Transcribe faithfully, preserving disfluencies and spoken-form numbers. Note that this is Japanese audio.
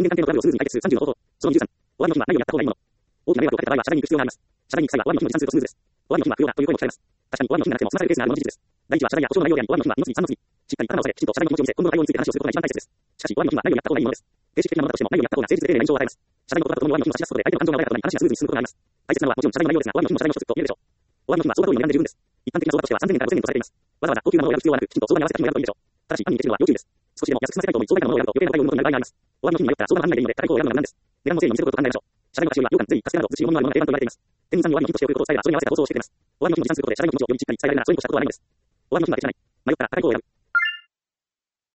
間関係のトラブルをスムーズに解決するさんじゅうの方法。そのにじゅうさん、お詫びの日は何をやった方がいいもの。大きな迷惑をかけた場合は謝罪に行く必要があります。謝罪に行く際はお詫びの日の持参するとスムーズです。お詫びの日は不要だという声も聞かれます。確かにお詫びの日がなくても済まされるケースがあるのも事実です。第一は謝罪や補償の内容であり、お詫びの日は命にさんの次。しっかり頭を下げ、きちんと謝罪の気持ちを見せ、今後の対応について話をすることが一番大切です。しかし、お詫びの日は何をやった方がいいものです。形式的なものだとしても、何をやった方が誠実で丁寧な印象を与えます。謝罪の言葉とともにお詫びの日を差し出すことで、相手の感情が穏やかとなり、話がスムーズに進むことがあります。大切なのはもちろん謝罪の内容ですが、お詫びの日も謝罪の一つと言えるでしょう。お詫びの日は相場通りの値段で十分です。一般的な相場としてはさんぜんえんからごせんえんとされています。わざわざ高級なものを選ぶ必要はなく、きちんと相場に合わせた金を選ぶといいでしょう。ただし、一般に決めるのは要注意です。少しでも安く済ませたいと思い、相場以下のものを選ぶと余計な対応になる場合があります。お詫びの日に迷ったら相場が範囲内でいいので、高い方を選ぶのが無難です。値段のせいに見せることを考えましょう。謝罪の価値よりは、羊羹、ゼリー、カステラなど、物資のもののあるものが定番と言われています。店員さんにお詫びの日として送ることを伝えれば、それに合わせた放送をしてくれます。お詫びの日も持参することで謝罪の気持ちをよりしっかり伝えられるなら、それに越したことはないのです。お詫びの日まで知らない。迷ったら高い方を選ぶ。